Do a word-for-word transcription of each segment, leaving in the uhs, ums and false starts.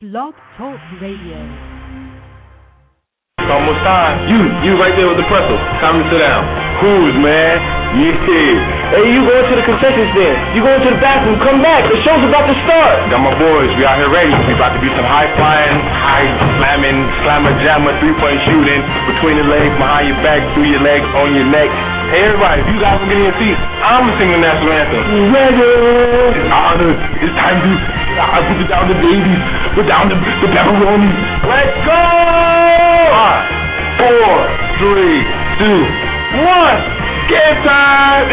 Blog Talk Radio. Almost time. You, you right there with the pretzel. Time to sit down. Cruise, man. Yeah. Hey, you going to the concession stand. You going to the bathroom. Come back. The show's about to start. Got my boys. We out here ready. We about to be some high flying, high slamming, slammer jammer, three point shooting between the legs, behind your back, through your legs, on your neck. Hey, everybody, if you guys will get in your seats, I'm gonna sing the national anthem. Ready. It's honor. It's time to. I put it down the babies. Put down the the pepperoni. Let's go. Five, four, three, two, one. Game time!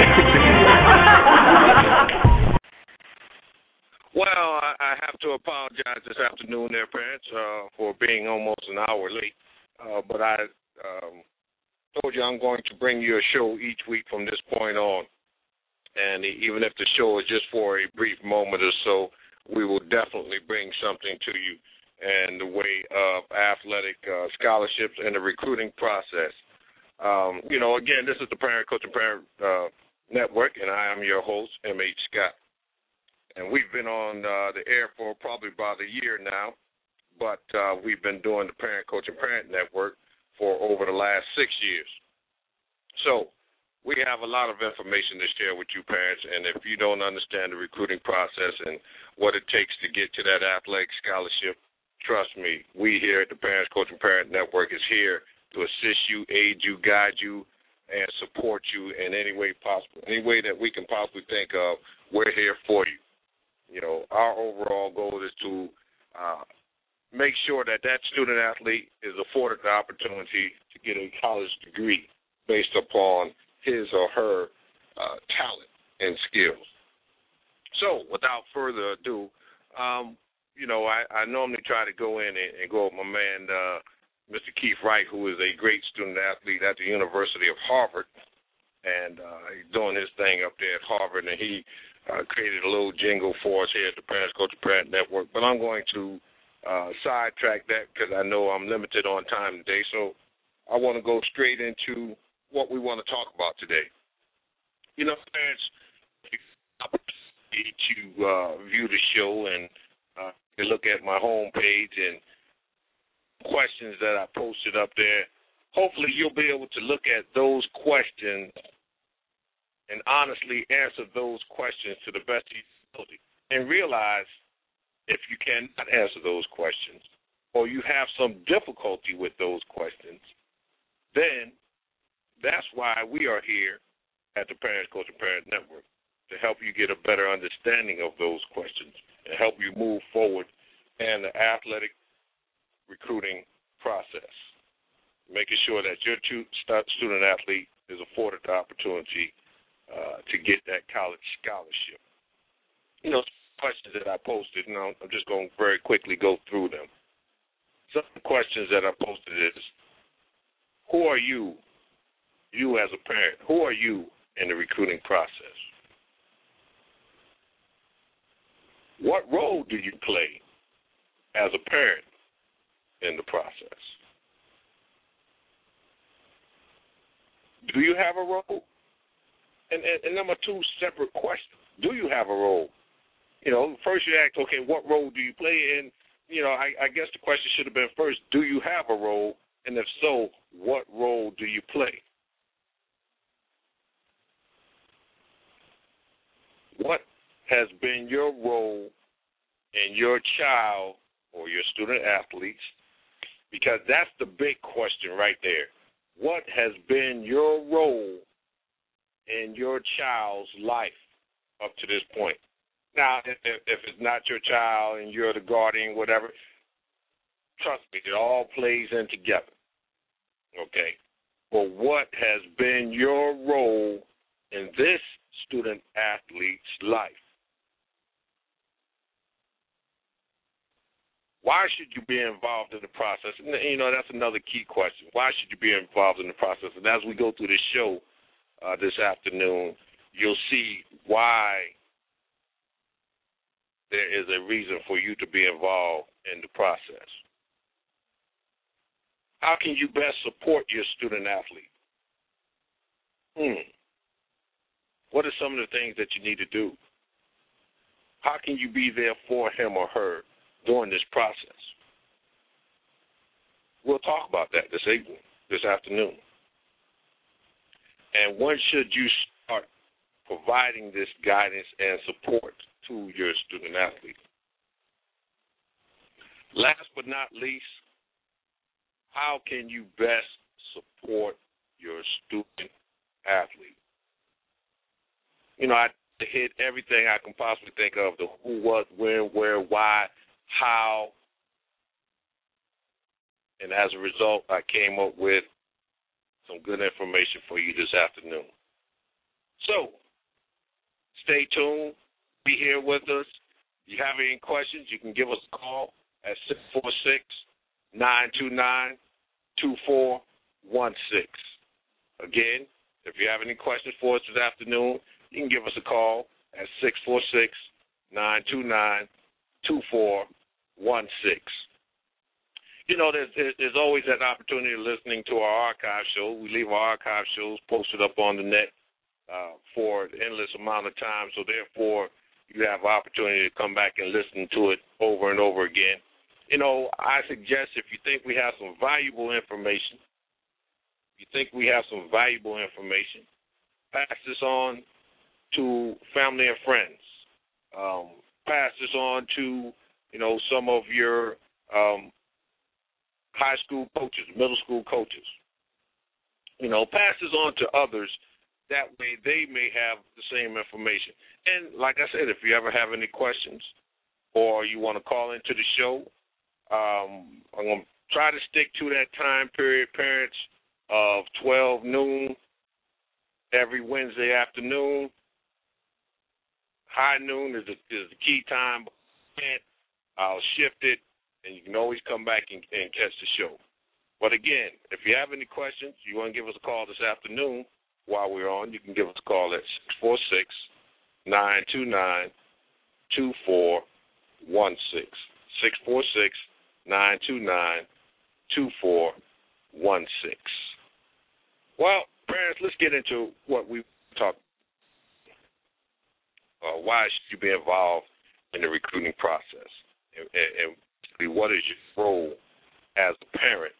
Well, I, I have to apologize this afternoon there, parents, uh, for being almost an hour late. Uh, but I um, told you I'm going to bring you a show each week from this point on. And even if the show is just for a brief moment or so, we will definitely bring something to you in the way of athletic uh, scholarships and the recruiting process. Um, you know, again, this is the Parent Coach and Parent uh, Network, and I am your host, M H. Scott. And we've been on uh, the air for probably about a year now, but uh, we've been doing the Parent Coach and Parent Network for over the last six years. So we have a lot of information to share with you parents, and if you don't understand the recruiting process and what it takes to get to that athletic scholarship, trust me, we here at the Parents Coach and Parent Network is here to assist you, aid you, guide you, and support you in any way possible. Any way that we can possibly think of, we're here for you. You know, our overall goal is to uh, make sure that that student athlete is afforded the opportunity to get a college degree based upon his or her uh, talent and skills. So, without further ado, um, you know, I, I normally try to go in and, and go with my man, uh, Mister Keith Wright, who is a great student athlete at the University of Harvard, and uh, he's doing his thing up there at Harvard, and he uh, created a little jingle for us here at the Parents Coach and Parent Network. But I'm going to uh, sidetrack that because I know I'm limited on time today, so I want to go straight into what we want to talk about today. You know, parents, to uh, view the show and uh, look at my homepage and questions that I posted up there, hopefully you'll be able to look at those questions and honestly answer those questions to the best of your ability and realize if you cannot answer those questions or you have some difficulty with those questions, then that's why we are here at the Parents Coach and Parent Network, to help you get a better understanding of those questions and help you move forward in the athletic recruiting process, making sure that your student athlete is afforded the opportunity uh, to get that college scholarship. You know, questions that I posted, you know, I'm just going to very quickly go through them. Some of the questions that I posted is, who are you, you as a parent, who are you in the recruiting process? What role do you play as a parent in the process? Do you have a role? And, and, and number two, separate questions. Do you have a role? You know, first you ask, okay, what role do you play? And, you know, I, I guess the question should have been first, do you have a role? And if so, what role do you play? What has been your role in your child or your student athletes? Because that's the big question right there. What has been your role in your child's life up to this point? Now, if, if it's not your child and you're the guardian, whatever, trust me, it all plays in together, okay? But what has been your role in this student athlete's life? Why should you be involved in the process? And, you know, that's another key question. Why should you be involved in the process? And as we go through this show uh, this afternoon, you'll see why there is a reason for you to be involved in the process. How can you best support your student athlete? Hmm. What are some of the things that you need to do? How can you be there for him or her during this process. We'll talk about that this evening, this afternoon. And when should you start providing this guidance and support to your student athlete? Last but not least, how can you best support your student athlete? You know, I hit everything I can possibly think of, the who, what, when, where, why, how. And as a result, I came up with some good information for you this afternoon. So, stay tuned. Be here with us. If you have any questions, you can give us a call at six four six, nine two nine, two four one six. Again, if you have any questions for us this afternoon, you can give us a call at six four six, nine two nine, two four one six. You know, there's, there's always that opportunity of listening to our archive show. We leave our archive shows posted up on the net uh, for an endless amount of time, so therefore you have opportunity to come back and listen to it over and over again. You know, I suggest if you think we have some valuable information, if you think we have some valuable information, pass this on to family and friends. Um, pass this on to, you know, some of your um, high school coaches, middle school coaches. You know, pass this on to others. That way they may have the same information. And like I said, if you ever have any questions or you want to call into the show, um, I'm going to try to stick to that time period, parents, of twelve noon every Wednesday afternoon. High noon is the, is the key time. I'll shift it, and you can always come back and, and catch the show. But again, if you have any questions, you want to give us a call this afternoon while we're on, you can give us a call at six four six, nine two nine, two four one six. six four six, nine two nine, two four one six. Well, parents, let's get into what we talked about. Uh, why should you be involved in the recruiting process? And, and, and what is your role as a parent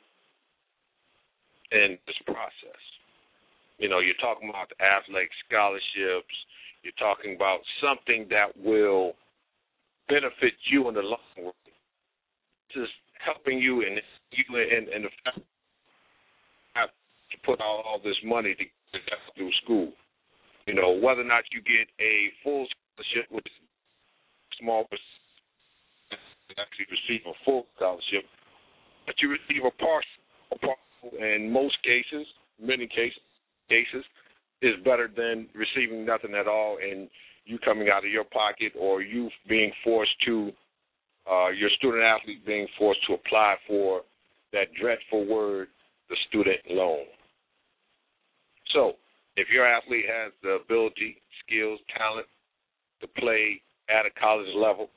in this process? You know, you're talking about the athletic scholarships. You're talking about something that will benefit you in the long run. Just helping you and you and, and the family have to put all, all this money to get through school. You know, whether or not you get a full scholarship, which is small percentage actually receive a full scholarship, but you receive a partial, a partial in most cases, many cases, cases, is better than receiving nothing at all and you coming out of your pocket, or you being forced to, uh, your student athlete being forced to apply for that dreadful word, the student loan. So, if your athlete has the ability, skills, talent to play at a college level,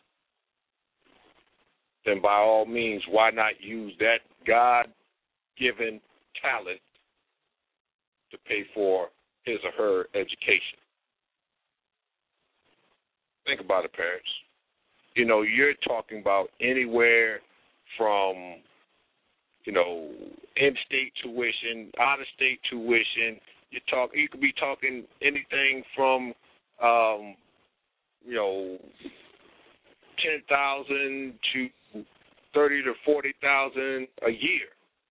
then by all means, why not use that God-given talent to pay for his or her education? Think about it, parents. You know, you're talking about anywhere from, you know, in-state tuition, out-of-state tuition. You talk. You could be talking anything from, um, you know, ten thousand to thirty to forty thousand a year,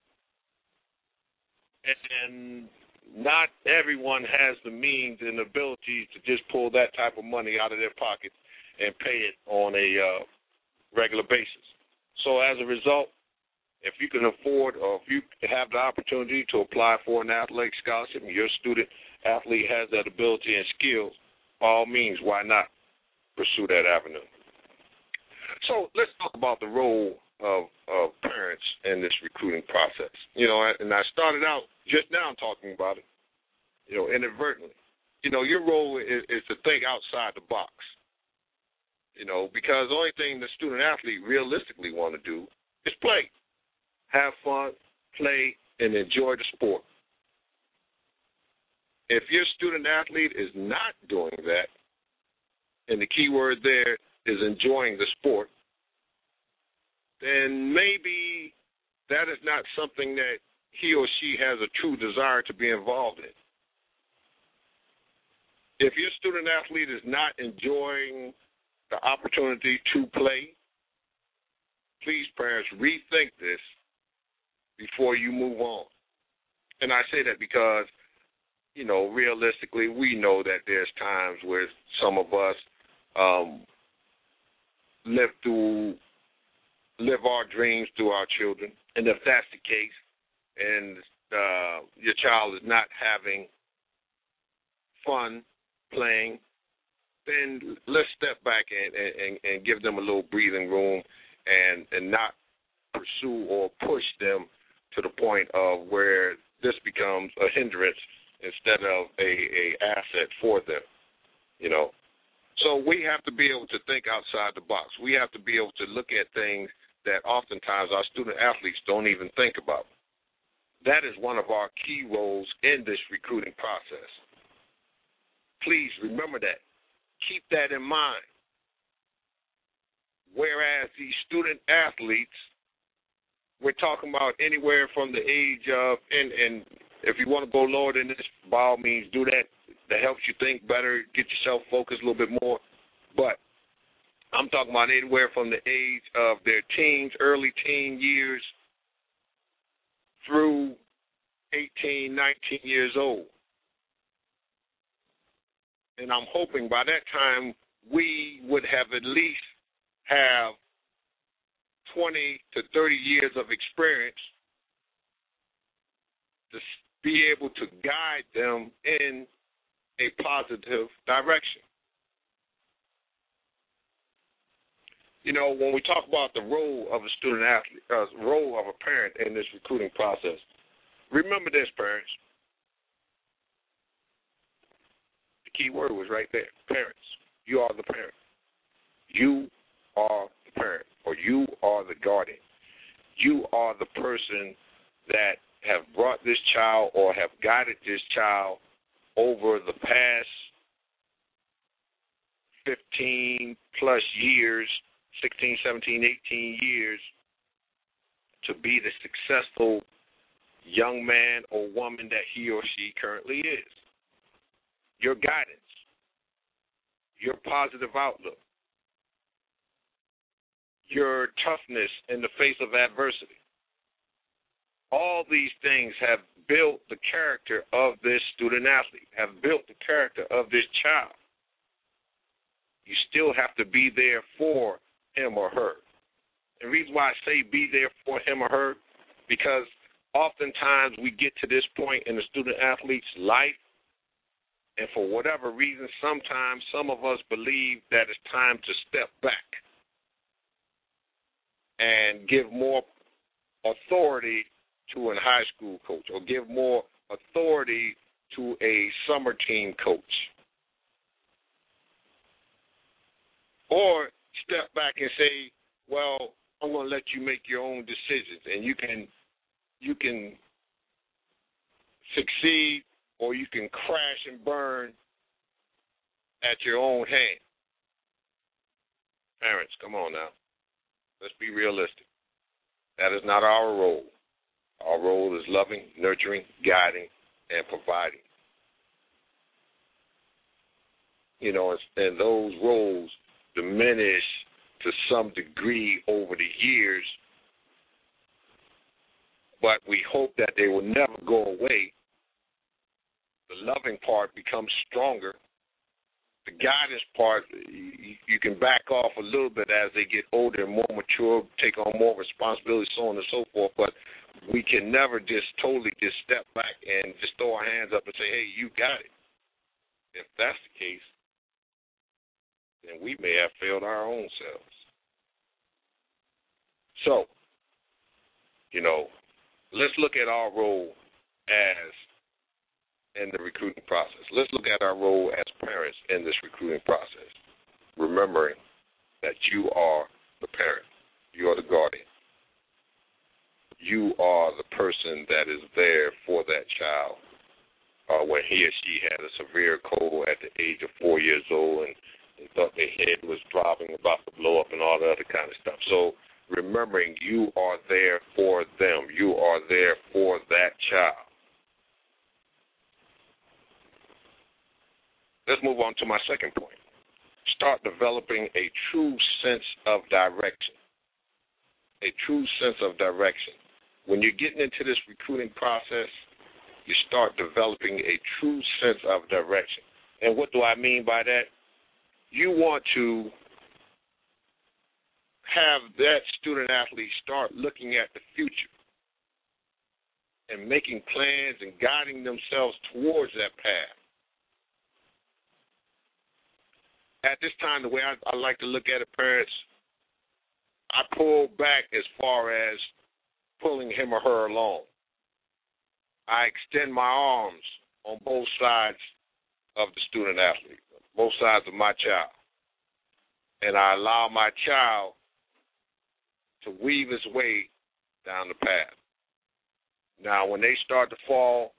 and not everyone has the means and ability to just pull that type of money out of their pockets and pay it on a uh, regular basis. So as a result, if you can afford, or if you have the opportunity to apply for an athletic scholarship and your student athlete has that ability and skills, by all means, why not pursue that avenue? So let's talk about the role of, of parents in this recruiting process. You know, and I started out just now talking about it, you know, inadvertently. You know, your role is, is to think outside the box, you know, because the only thing the student athlete realistically want to do is play. Have fun, play, and enjoy the sport. If your student athlete is not doing that, and the key word there is enjoying the sport, then maybe that is not something that he or she has a true desire to be involved in. If your student athlete is not enjoying the opportunity to play, please, parents, rethink this before you move on. And I say that because, you know, realistically, we know that there's times where some of us um, live through, live our dreams through our children. And if that's the case, and uh, your child is not having fun playing, then let's step back and, and, and give them a little breathing room and, and not pursue or push them to the point of where this becomes a hindrance instead of a, a asset for them, you know. So we have to be able to think outside the box. We have to be able to look at things that oftentimes our student athletes don't even think about. That is one of our key roles in this recruiting process. Please remember that. Keep that in mind. Whereas these student athletes, we're talking about anywhere from the age of, and, and if you want to go lower than this, by all means do that. That helps you think better, get yourself focused a little bit more. But I'm talking about anywhere from the age of their teens, early teen years, through eighteen, nineteen years old. And I'm hoping by that time we would have at least have twenty to thirty years of experience to be able to guide them in a positive direction. You know, when we talk about the role of a student athlete, uh, role of a parent in this recruiting process, remember this, parents. The key word was right there, parents. You are the parent. You are the parent, or you are the guardian. You are the person that have brought this child or have guided this child over the past fifteen plus years, sixteen, seventeen, eighteen years, to be the successful young man or woman that he or she currently is. Your guidance, your positive outlook, your toughness in the face of adversity. All these things have built the character of this student athlete, have built the character of this child. You still have to be there for him or her. And the reason why I say be there for him or her, because oftentimes we get to this point in the student athlete's life, and for whatever reason, sometimes some of us believe that it's time to step back and give more authority to a high school coach, or give more authority to a summer team coach, or step back and say, well, I'm going to let you make your own decisions, and you can you can succeed or you can crash and burn at your own hand. Parents, come on now. Let's be realistic. That is not our role. Our role is loving, nurturing, guiding, and providing. You know, and those roles diminish to some degree over the years, but we hope that they will never go away. The loving part becomes stronger. The guidance part, you, you can back off a little bit as they get older and more mature, take on more responsibility, so on and so forth, but we can never just totally just step back and just throw our hands up and say, hey, you got it. If that's the case, then we may have failed our own selves. So, you know, let's look at our role as in the recruiting process. Let's look at our role as parents in this recruiting process, remembering that you are the parent. You are the guardian. You are the person that is there for that child uh, when he or she had a severe cold at the age of four years old and, and thought their head was dropping, about to blow up and all the other kind of stuff. So remembering you are there for them. You are there for that child. Let's move on to my second point. Start developing a true sense of direction. A true sense of direction. When you're getting into this recruiting process, you start developing a true sense of direction. And what do I mean by that? You want to have that student athlete start looking at the future and making plans and guiding themselves towards that path. At this time, the way I, I like to look at it, parents, I pull back as far as pulling him or her along. I extend my arms on both sides of the student athlete, both sides of my child, and I allow my child to weave his way down the path. Now, when they start to fall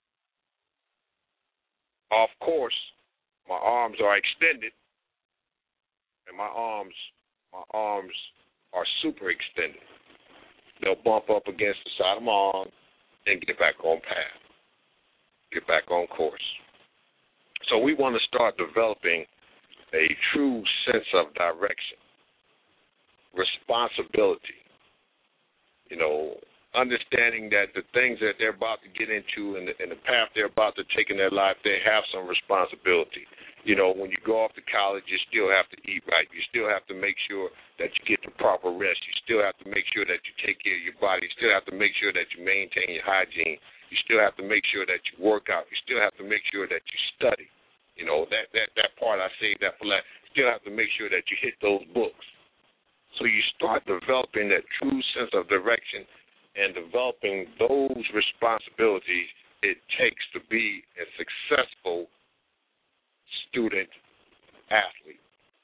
off course, my arms are extended, and my arms, my arms are super extended. They'll bump up against the side of my arm and get back on path, get back on course. So we want to start developing a true sense of direction, responsibility, you know, understanding that the things that they're about to get into and the, and the path they're about to take in their life, they have some responsibility. You know, when you go off to college, you still have to eat right. You still have to make sure that you get the proper rest. You still have to make sure that you take care of your body. You still have to make sure that you maintain your hygiene. You still have to make sure that you work out. You still have to make sure that you study. You know, that, that, that part I saved that for last. You still have to make sure that you hit those books. So you start developing that true sense of direction and developing those responsibilities it takes to be a successful student athlete.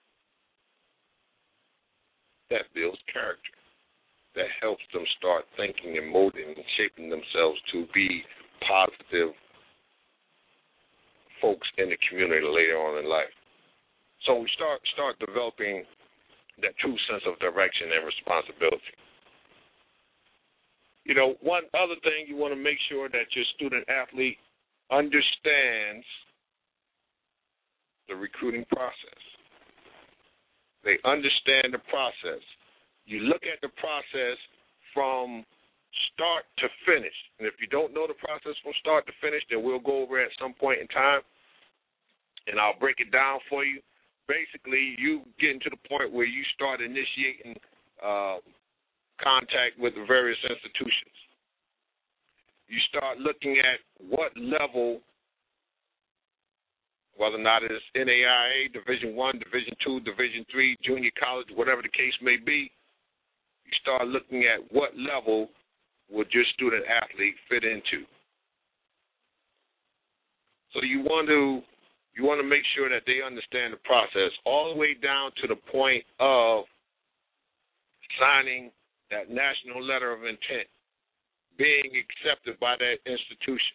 That builds character. That helps them start thinking and molding and shaping themselves to be positive folks in the community later on in life. So we start start developing that true sense of direction and responsibility. You know, one other thing, you want to make sure that your student athlete understands the recruiting process. They understand the process. You look at the process from start to finish. And if you don't know the process from start to finish, then we'll go over it at some point in time, and I'll break it down for you. Basically, you getting to the point where you start initiating uh, contact with the various institutions. You start looking at what level, whether or not it's N A I A, Division One, Division Two, Division Three, junior college, whatever the case may be. You start looking at what level would your student athlete fit into. So you want to you want to make sure that they understand the process all the way down to the point of signing that national letter of intent, being accepted by that institution.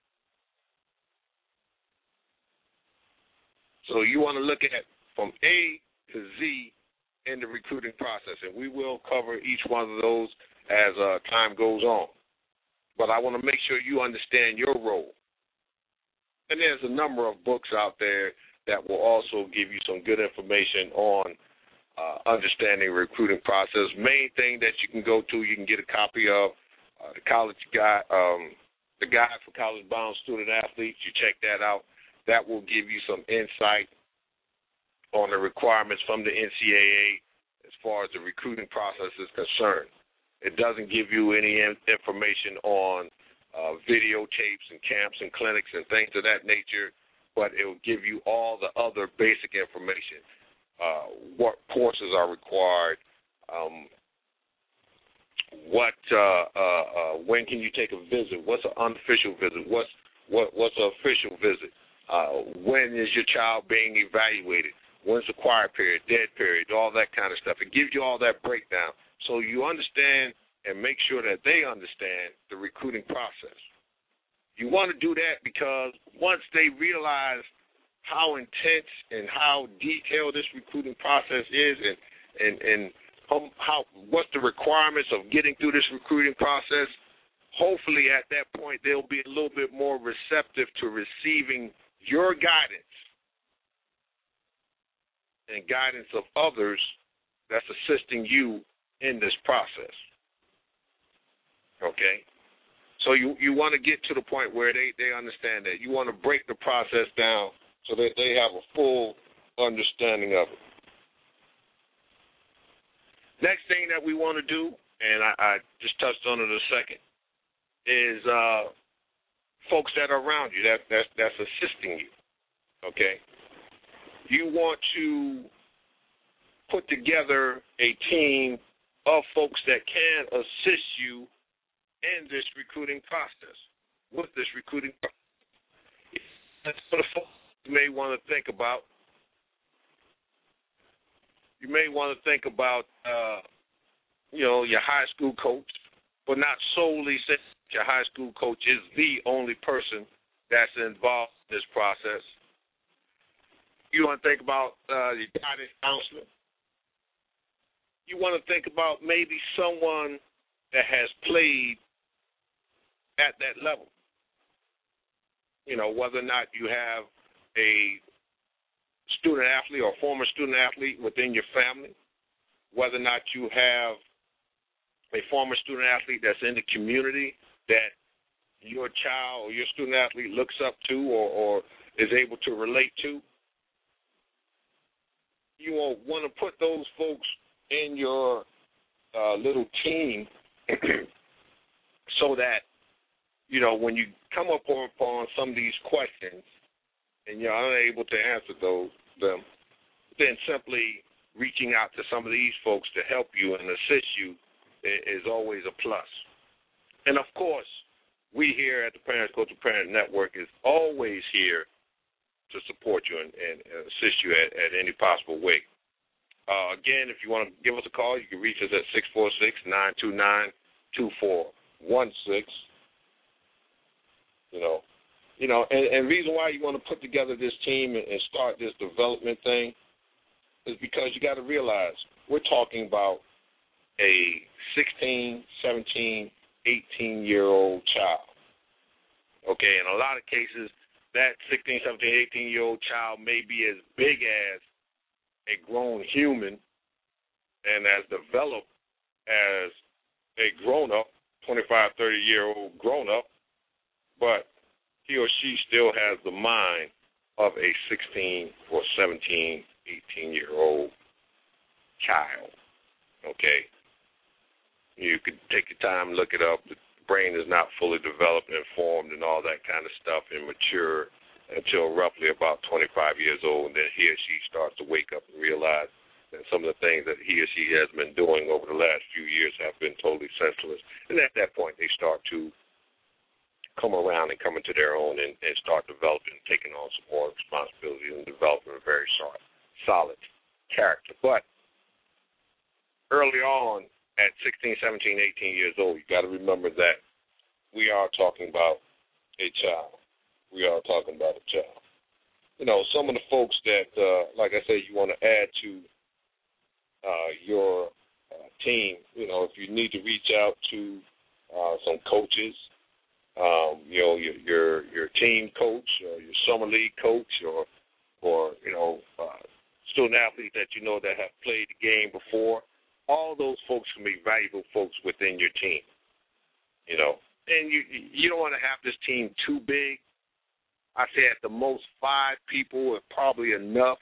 So you want to look at from A to Z in the recruiting process, and we will cover each one of those as uh, time goes on. But I want to make sure you understand your role. And there's a number of books out there that will also give you some good information on uh, understanding the recruiting process. Main thing that you can go to, you can get a copy of uh, the college guide, um, the guide for college-bound student athletes. You check that out. That will give you some insight on the requirements from the N C A A as far as the recruiting process is concerned. It doesn't give you any information on uh, videotapes and camps and clinics and things of that nature, but it will give you all the other basic information. Uh, what courses are required, um, what, uh, uh, uh, when can you take a visit, what's an unofficial visit, what's, what, what's an official visit, uh, when is your child being evaluated, when's the quiet period, dead period, all that kind of stuff. It gives you all that breakdown so you understand and make sure that they understand the recruiting process. You want to do that because once they realize how intense and how detailed this recruiting process is and, and, and um, how what's the requirements of getting through this recruiting process. Hopefully at that point they'll be a little bit more receptive to receiving your guidance and guidance of others that's assisting you in this process. Okay? So you, you want to get to the point where they, they understand that. You want to break the process down so that they have a full understanding of it. Next thing that we want to do, and I, I just touched on it a second, is uh, folks that are around you, that, that's, that's assisting you, okay? You want to put together a team of folks that can assist you in this recruiting process, with this recruiting process. That's what the folks you may want to think about. You may want to think about, uh, you know, your high school coach, but not solely say your high school coach is the only person that's involved in this process. You want to think about uh, your guidance counselor. You want to think about maybe someone that has played at that level. You know, whether or not you have a student athlete or former student athlete within your family, whether or not you have a former student athlete that's in the community that your child or your student athlete looks up to or, or is able to relate to. You will want to put those folks in your uh, little team so that, you know, when you come up upon some of these questions and you're unable to answer those them, then simply reaching out to some of these folks to help you and assist you is always a plus. And, of course, we here at the Parents Go to Parent Network is always here to support you and, and assist you at, at any possible way. Uh, again, if you want to give us a call, you can reach us at six four six, nine two nine, two four one six. You know, you know, and, and the reason why you want to put together this team and, and start this development thing is because you got to realize we're talking about a sixteen, seventeen, eighteen-year-old child. Okay, in a lot of cases, that sixteen, seventeen, eighteen-year-old child may be as big as a grown human and as developed as a grown-up, twenty-five, thirty-year-old grown-up, but he or she still has the mind of a sixteen or seventeen, eighteen-year-old child. Okay? You could take your time, look it up. The brain is not fully developed and formed and all that kind of stuff and mature until roughly about twenty-five years old, and then he or she starts to wake up and realize that some of the things that he or she has been doing over the last few years have been totally senseless. And at that point, they start to come around and come into their own and, and start developing, taking on some more responsibility and developing a very solid, solid character. But early on, at sixteen, seventeen, eighteen years old, you got to remember that we are talking about a child. We are talking about a child. You know, some of the folks that, uh, like I said, you want to add to uh, your uh, team, you know, if you need to reach out to uh, some coaches, um, you know, your, your your team coach or your summer league coach or, or you know, uh, student athlete that you know that have played the game before, all those folks can be valuable folks within your team, you know. And you you don't want to have this team too big. I say at the most five people is probably enough.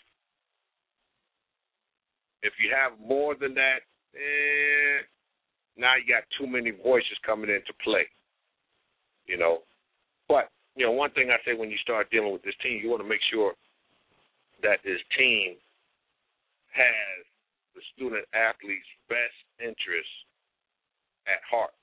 If you have more than that, eh, now you got too many voices coming into play, you know. But, you know, one thing I say when you start dealing with this team, you want to make sure that this team has the student athlete's best interests at heart.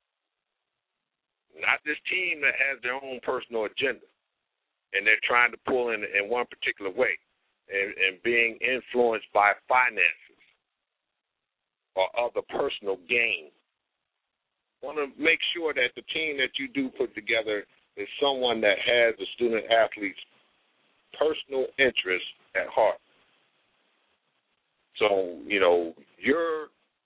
Not this team that has their own personal agenda and they're trying to pull in in one particular way and, and being influenced by finances or other personal gain. Want to make sure that the team that you do put together is someone that has the student athlete's personal interests at heart. So, you know, your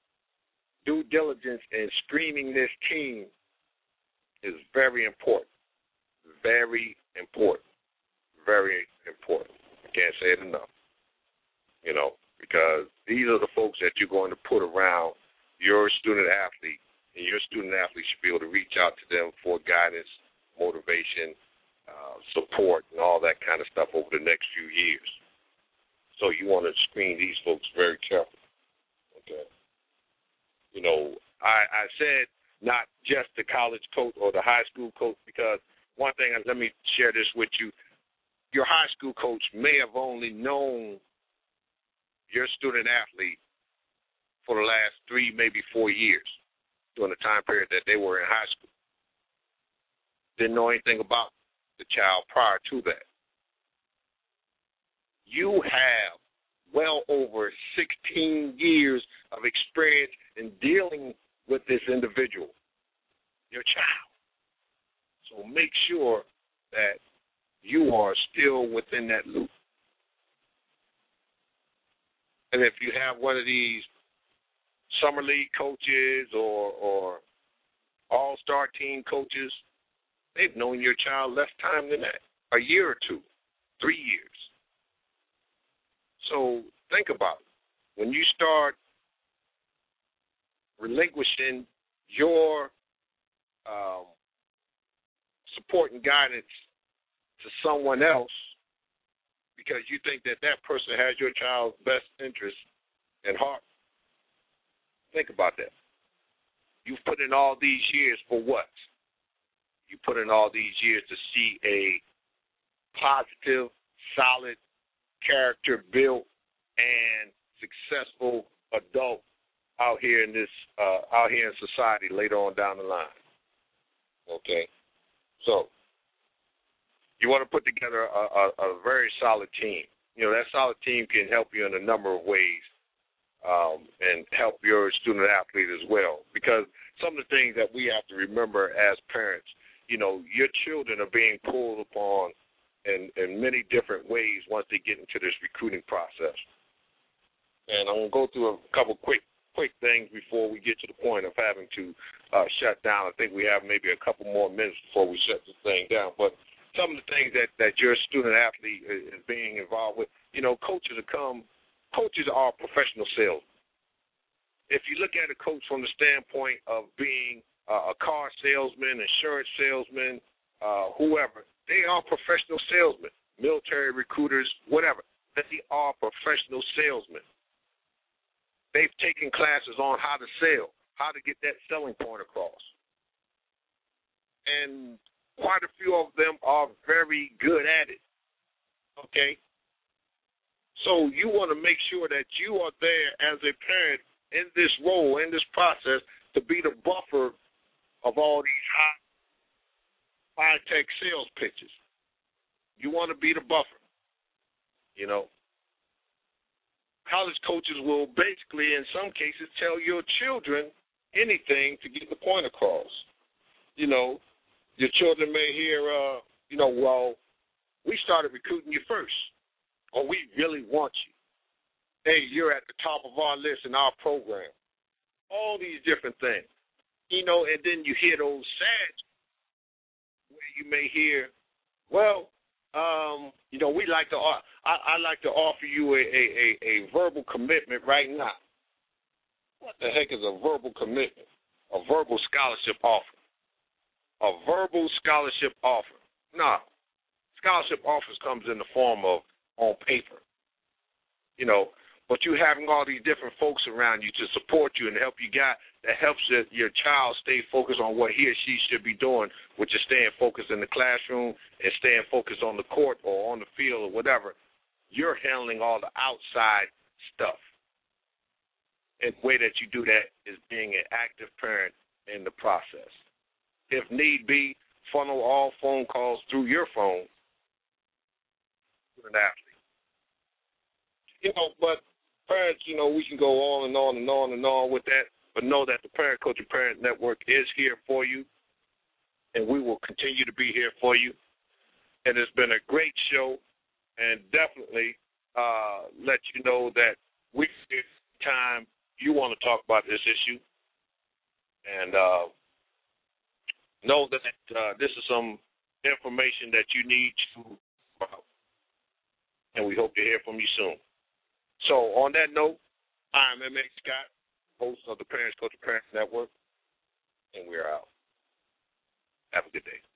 due diligence in screening this team is very important. Very important. Very important. I can't say it enough. You know, because these are the folks that you're going to put around your student athlete, and your student athlete should be able to reach out to them for guidance, motivation, uh, support, and all that kind of stuff over the next few years. So you want to screen these folks very carefully. Okay. You know, I, I said not just the college coach or the high school coach, because one thing, let me share this with you. Your high school coach may have only known your student athlete for the last three, maybe four years during the time period that they were in high school. Didn't know anything about the child prior to that. You have well over sixteen years of experience in dealing with this individual, your child. So make sure that you are still within that loop. And if you have one of these summer league coaches or, or all-star team coaches, they've known your child less time than that, a year or two, three years. So think about it. When you start relinquishing your um, support and guidance to someone else because you think that that person has your child's best interest at heart, think about that. You've put in all these years for what? You put in all these years to see a positive, solid, character-built, and successful adult out here in this, uh, out here in society later on down the line. Okay, so you want to put together a, a, a very solid team. You know, that solid team can help you in a number of ways, um, and help your student athlete as well. Because some of the things that we have to remember as parents, you know, your children are being pulled upon in, in many different ways once they get into this recruiting process. And I'm going to go through a couple quick quick things before we get to the point of having to uh, shut down. I think we have maybe a couple more minutes before we shut this thing down. But some of the things that, that your student athlete is being involved with, you know, coaches are come, coaches are professional salesmen. If you look at a coach from the standpoint of being uh, a car salesman, insurance salesman, uh, whoever, they are professional salesmen, military recruiters, whatever. They are professional salesmen. They've taken classes on how to sell, how to get that selling point across. And quite a few of them are very good at it, okay? So you want to make sure that you are there as a parent in this role, in this process, to be the buffer of all these high, high-tech sales pitches. You want to be the buffer, you know. College coaches will basically, in some cases, tell your children anything to get the point across. You know, your children may hear, uh, you know, well, we started recruiting you first, or we really want you. Hey, you're at the top of our list in our program. All these different things. You know, and then you hear those sad where you may hear, well, um, you know, we like to, I, I like to offer you a, a, a, a verbal commitment right now. What the heck is a verbal commitment? A verbal scholarship offer. A verbal scholarship offer. No. Scholarship offers comes in the form of on paper. You know, but you having all these different folks around you to support you and help you guide, that helps your, your child stay focused on what he or she should be doing, which is staying focused in the classroom and staying focused on the court or on the field or whatever. You're handling all the outside stuff. And the way that you do that is being an active parent in the process. If need be, funnel all phone calls through your phone to an athlete. You know, but parents, you know, we can go on and on and on and on with that, but know that the Parent Coach and Parent Network is here for you, and we will continue to be here for you. And it's been a great show, and definitely uh, let you know that we time you want to talk about this issue, And uh, know that uh, this is some information that you need to about. And we hope to hear from you soon. So on that note, I'm M A Scott, host of the Parents Culture Parents Network, and we're out. Have a good day.